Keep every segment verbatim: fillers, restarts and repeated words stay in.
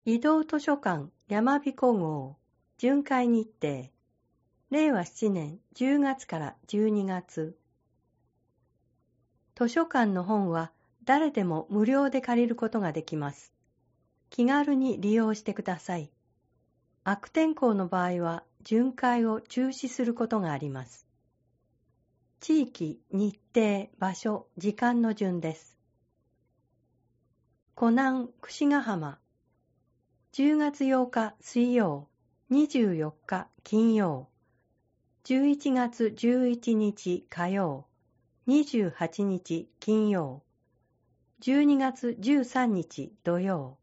移動図書館山彦号巡回日程れいわしちねんじゅうがつからじゅうにがつ。図書館の本は誰でも無料で借りることができます。気軽に利用してください。悪天候の場合は巡回を中止することがあります。地域、日程、場所、時間の順です。湖南櫛ヶ浜じゅうがつようか水曜、にじゅうよっか金曜、じゅういちがつじゅういちにち火曜、にじゅうはちにち金曜、じゅうにがつじゅうさんにち土曜。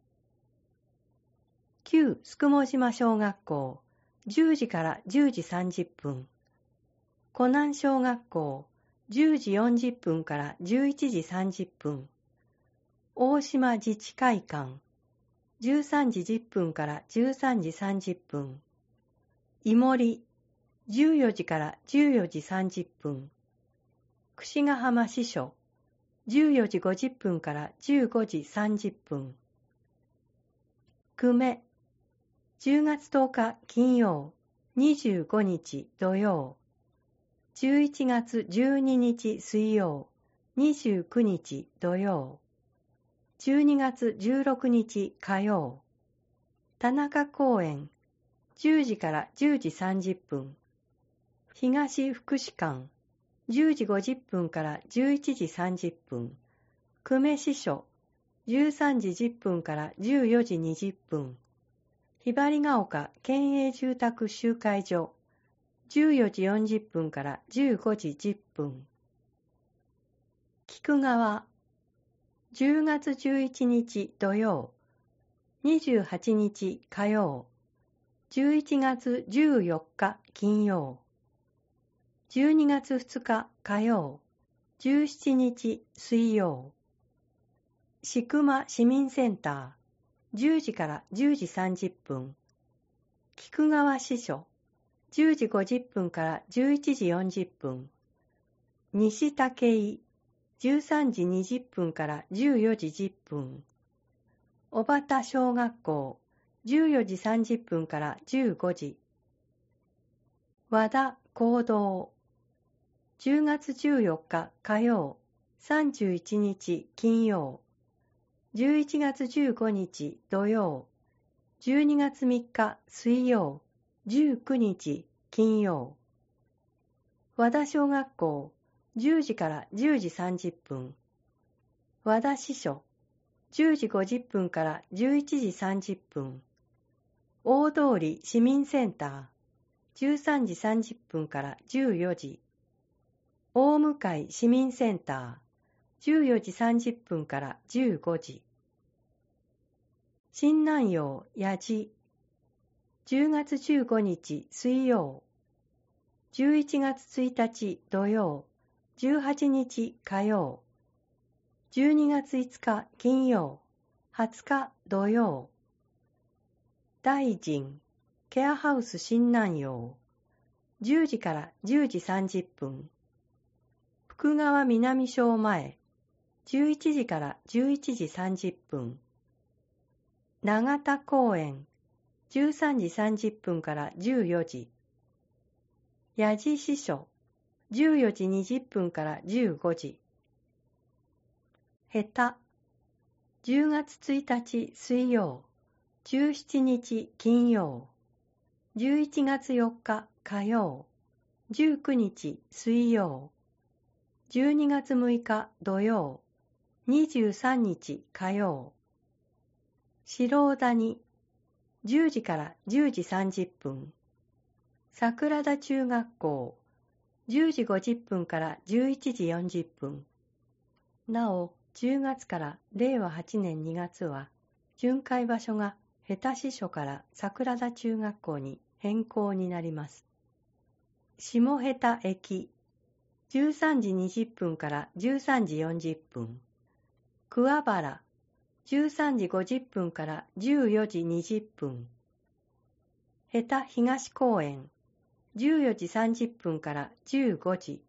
旧宿毛島小学校じゅうじからじゅうじさんじゅっぷん、湖南小学校じゅうじよんじゅっぷんからじゅういちじさんじゅっぷん、大島自治会館じゅうさんじじゅっぷんからじゅうさんじさんじゅっぷん、いもりじゅうよじからじゅうよじさんじゅっぷん、櫛ヶ浜支所じゅうよじごじゅっぷんからじゅうごじさんじゅっぷん、久米じゅうがつとおか金曜、にじゅうごにち土曜、じゅういちがつじゅうににち水曜、にじゅうくにち土曜、じゅうにがつじゅうろくにち火曜、田中公園じゅうじからじゅうじさんじゅっぷん、東福祉館じゅうじごじゅっぷんからじゅういちじさんじゅっぷん、久米支所じゅうさんじじゅっぷんからじゅうよじにじゅっぷん、ひばりが丘県営住宅集会所じゅうよじよんじゅっぷんからじゅうごじじゅっぷん、菊川じゅうがつじゅういちにち土曜、にじゅうはちにち火曜、じゅういちがつじゅうよっか金曜、じゅうにがつふつか火曜、じゅうしちにち水曜、しくま市民センターじゅうじからじゅうじさんじゅっぷん、菊川支所じゅうじごじゅっぷんからじゅういちじよんじゅっぷん、西武井じゅうさんじにじゅっぷんからじゅうよじじゅっぷん、小畑小学校じゅうよじさんじゅっぷんからじゅうごじ、和田講堂じゅうがつじゅうよっか火曜、さんじゅういちにち金曜、じゅういちがつじゅうごにち土曜、じゅうにがつみっか水曜、じゅうくにち金曜、和田小学校じゅうじからじゅうじさんじゅっぷん、和田支所じゅうじごじゅっぷんからじゅういちじさんじゅっぷん、大通市民センターじゅうさんじさんじゅっぷんからじゅうよじ、大向市民センターじゅうよじさんじゅっぷんからじゅうごじ、新南陽矢路じゅうがつじゅうごにち水曜、じゅういちがつついたち土曜、じゅうはちにち火曜、じゅうにがついつか金曜、はつか土曜、大臣ケアハウス新南陽じゅうじからじゅうじさんじゅっぷん、福川南小前じゅういちじからじゅういちじさんじゅっぷん、永田公園じゅうさんじさんじゅっぷんからじゅうよじ、矢地支所じゅうよじにじゅっぷんからじゅうごじ、下手じゅうがつついたち水曜、じゅうしちにち金曜、じゅういちがつよっか火曜、じゅうくにち水曜、じゅうにがつむいか土曜、にじゅうさんにち火曜、白尾谷じゅうじからじゅうじさんじゅっぷん、桜田中学校じゅうじごじゅっぷんからじゅういちじよんじゅっぷん。なお、じゅうがつかられいわはちねんにがつは、巡回場所が下手支所から桜田中学校に変更になります。下下手駅、じゅうさんじにじゅっぷんからじゅうさんじよんじゅっぷん。桑原、じゅうさんじごじゅっぷんからじゅうよじにじゅっぷん。下手東公園、じゅうよじさんじゅっぷんからじゅうごじ。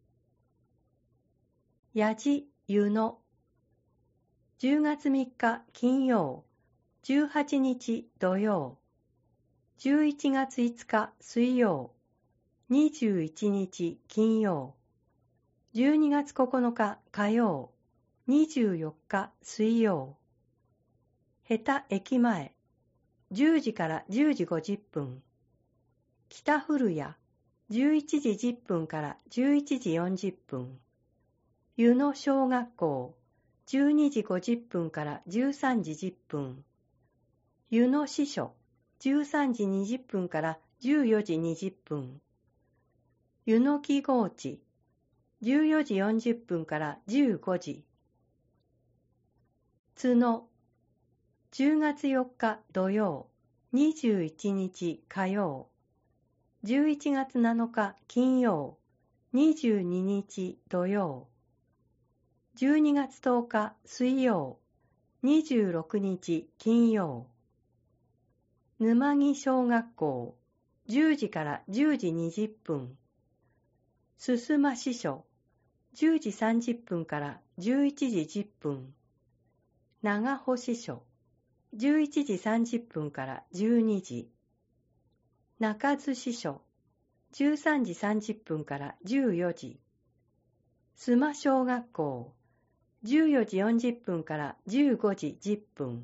矢地湯野、じゅうがつみっか金曜、 じゅうはちにち土曜、じゅういちがついつか水曜、にじゅういちにち金曜、じゅうにがつここのか火曜、にじゅうよっか水曜。下手駅前、じゅうじからじゅうじごじゅっぷん。北古谷、じゅういちじじゅっぷんからじゅういちじよんじゅっぷん。湯野小学校、じゅうにじごじゅっぷんからじゅうさんじじゅっぷん。湯野支所、じゅうさんじにじゅっぷんからじゅうよじにじゅっぷん。湯野木河地、じゅうよじよんじゅっぷんからじゅうごじ。津野、じゅうがつよっか土曜、にじゅういちにち火曜、じゅういちがつなのか金曜、にじゅうににち土曜、じゅうにがつとおか水曜、にじゅうろくにち金曜。沼木小学校、じゅうじからじゅうじにじゅっぷん。すすま支所、じゅうじさんじゅっぷんからじゅういちじじゅっぷん。長保支所、じゅういちじさんじゅっぷんからじゅうにじ。中津支所、じゅうさんじさんじゅっぷんからじゅうよじ。須磨小学校、じゅうよじよんじゅっぷんからじゅうごじじゅっぷん。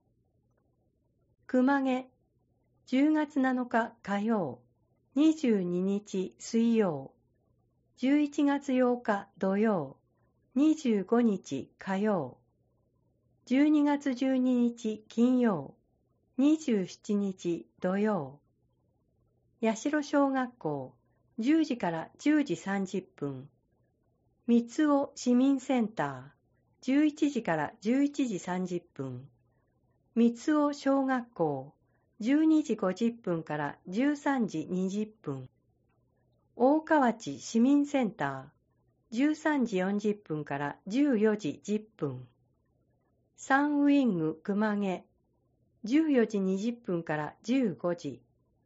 熊毛、じゅうがつなのか火曜、にじゅうににち水曜、じゅういちがつようか土曜、にじゅうごにち火曜、じゅうにがつじゅうににち金曜、にじゅうしちにち土曜。八代小学校、じゅうじからじゅうじさんじゅっぷん。三尾市民センター、じゅういちじからじゅういちじさんじゅっぷん。三尾小学校、じゅうにじごじゅっぷんからじゅうさんじにじゅっぷん。大河内市民センター、じゅうさんじよんじゅっぷんからじゅうよじじゅっぷん。サンウィング熊毛、じゅうよじにじゅっぷんからじゅうごじ。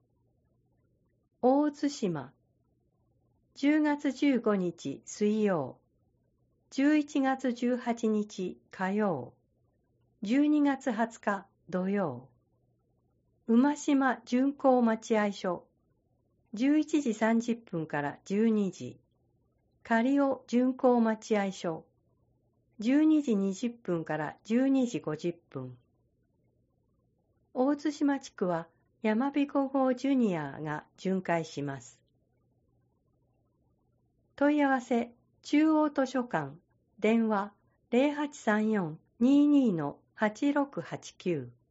大津島、じゅうがつじゅうごにち水曜、じゅういちがつじゅうはちにち火曜、じゅうにがつはつか土曜。馬島巡行待合所、じゅういちじさんじゅっぷんからじゅうにじ。仮尾巡行待合所、じゅうにじにじゅっぷんからじゅうにじごじゅっぷん。大津島地区は山彦号ジュニアが巡回します。問い合わせ、中央図書館、電話 ゼロはちさんよん にーにー はちろくはちきゅう。